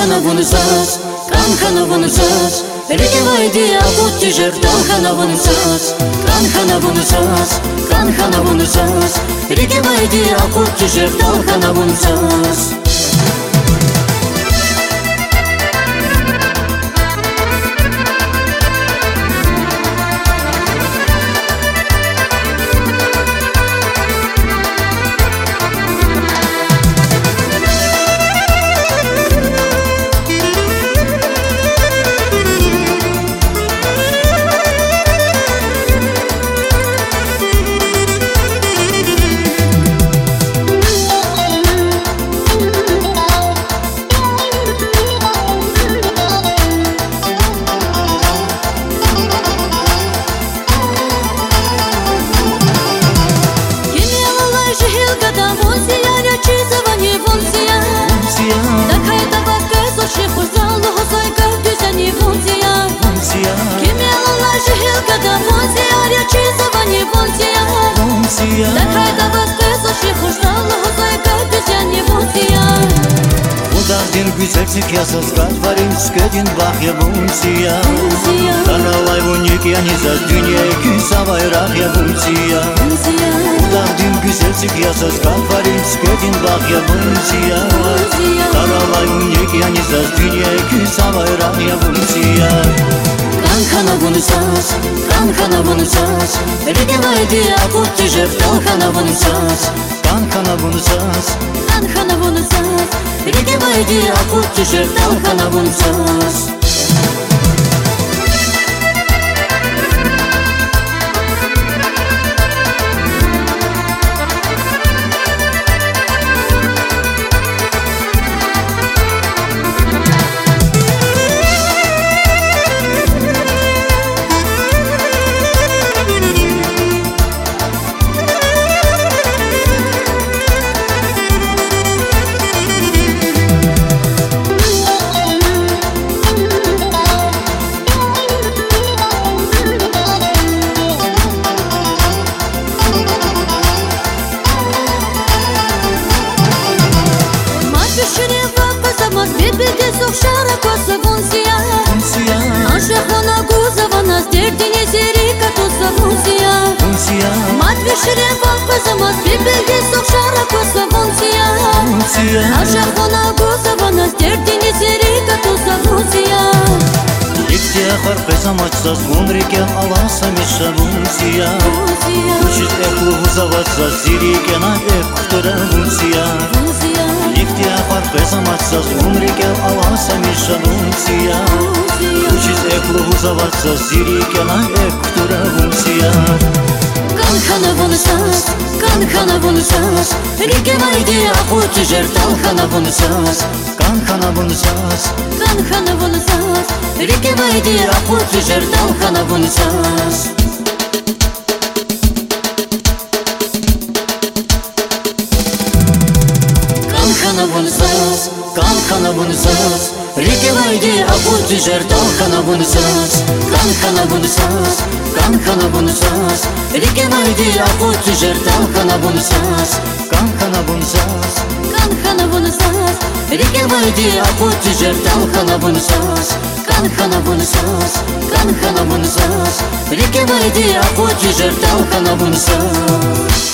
bunusas Rike vaydi akut tijert Kanhana bunusas Rike vaydi akut tijert Kanhana bunusas Din güzellik yasas kalvarım skedin bahya bunsiya Kanalay unik yanizaz dünya küsa bayrak ya bunsiya Din güzellik yasas kalvarım skedin bahya bunsiya Kanalay unik yanizaz dünya küsa bayrak ya bunsiya Kanhana bunusas Rike vaydi akut tijert Kanhana bunusas Rike vaydi akut tijert Kanhana bunusas Birbirde sok şarakosa bunsiya Aşıkona guzavanas derdine zerika tosa bunsiya Matvişire vakfazamaz birbirde sok şarakosa bunsiya Aşıkona guzavanas derdine zerika tosa bunsiya Ihtiyar kızamaçsaz umrike alasa mişa bunsiya Uçuz eklu huzavatsaz zirikena ektura bunsiya Ihtiyar kızamaçsaz umrike alasa mişa bunsiya Uçuz eklu huzavatsaz zirikena ektura bunsiya Kanhana bunusas Rike vaydi akut tijert Kanhana bunusas Rike vaydi akut tijert Kanhana bunusas Kanhana bunusas Rike vaydi akut tijert Kanhana bunusas Rike vaydi akut tijert Kanhana bunusas Rike vaydi akut tijert Kanhana bunusas Rike vaydi akut tijert Kanhana bunusas